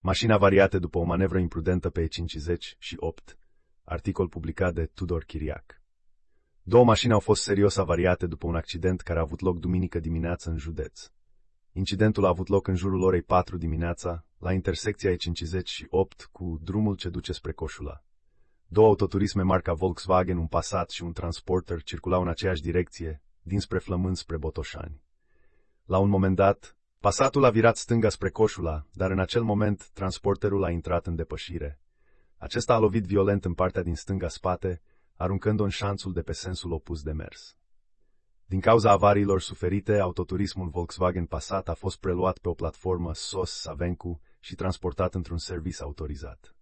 Mașini avariate după o manevră imprudentă pe E58, articol publicat de Tudor Chiriac. Două mașini au fost serios avariate după un accident care a avut loc duminică dimineață în județ. Incidentul a avut loc în jurul orei 4 dimineața, la intersecția E58 cu drumul ce duce spre Coșula. Două autoturisme marca Volkswagen, un Passat și un Transporter circulau în aceeași direcție, dinspre Flămând spre Botoșani. La un moment dat, Passatul a virat stânga spre Coșula, dar în acel moment Transporterul a intrat în depășire. Acesta a lovit violent în partea din stânga spate, aruncând-o în șanțul de pe sensul opus de mers. Din cauza avariilor suferite, autoturismul Volkswagen Passat a fost preluat pe o platformă SOS Savencu și transportat într-un serviciu autorizat.